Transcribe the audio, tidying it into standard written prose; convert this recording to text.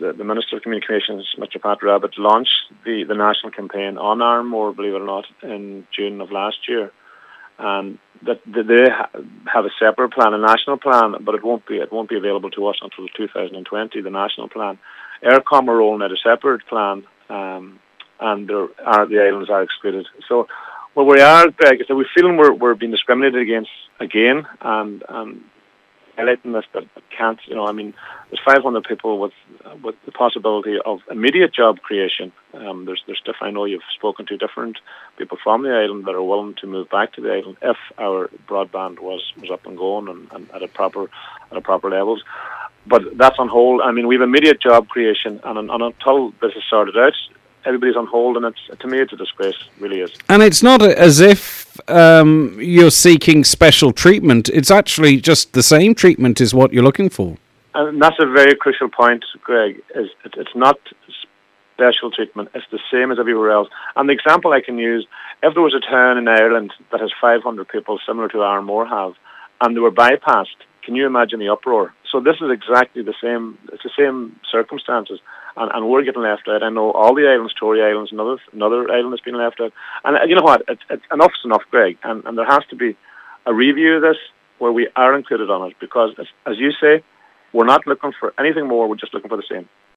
the Minister of Communications, Mr. Pat Rabbitte, launched the national campaign on Arranmore, believe it or not, in June of last year. And that they have a separate plan, a national plan, but it won't be available to us until 2020. The national plan. Eircom are rolling out a separate plan, and the islands are excluded. So, where we are, Greg, is that we feel we're being discriminated against again, and highlighting this that can't. There's 500 people with the possibility of immediate job creation. There's I know you've spoken to different people from the island that are willing to move back to the island if our broadband was up and going and at a proper levels. But that's on hold. We have immediate job creation, and until this is sorted out, everybody's on hold, and to me it's a disgrace, really is. And it's not as if you're seeking special treatment. It's actually just the same treatment is what you're looking for. And that's a very crucial point, Greg. It's not special treatment. It's the same as everywhere else. And the example I can use, if there was a town in Ireland that has 500 people similar to Arranmore have, and they were bypassed, can you imagine the uproar? So this is exactly the same. It's the same circumstances, and we're getting left out. I know all the islands, Tory Islands, another island has been left out. And you know what? It's enough's enough, Greg. And there has to be a review of this where we are included on it, because as you say, we're not looking for anything more. We're just looking for the same.